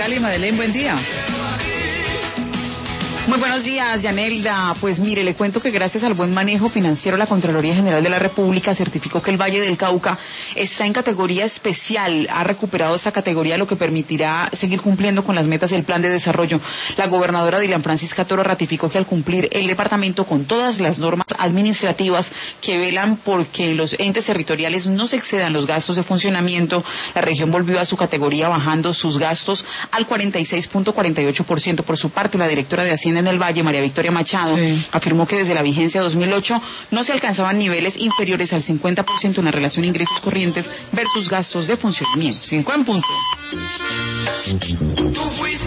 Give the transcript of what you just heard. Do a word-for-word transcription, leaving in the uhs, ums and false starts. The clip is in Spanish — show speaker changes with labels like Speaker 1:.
Speaker 1: Cali. Madeleine, buen día.
Speaker 2: Muy buenos días, Yanelda. Pues mire, le cuento que gracias al buen manejo financiero, la Contraloría General de la República certificó que el Valle del Cauca está en categoría especial. Ha recuperado esta categoría, lo que permitirá seguir cumpliendo con las metas del plan de desarrollo. La gobernadora Dilian Francisca Toro ratificó que al cumplir el departamento con todas las normas administrativas que velan por que los entes territoriales no se excedan los gastos de funcionamiento, la región volvió a su categoría bajando sus gastos al cuarenta y seis punto cuarenta y ocho por ciento. Por su parte, la directora de Hacienda en el Valle, María Victoria Machado, sí. afirmó que desde la vigencia dos mil ocho no se alcanzaban niveles inferiores al cincuenta por ciento en la relación ingresos corrientes versus gastos de funcionamiento.
Speaker 1: Cinco en punto.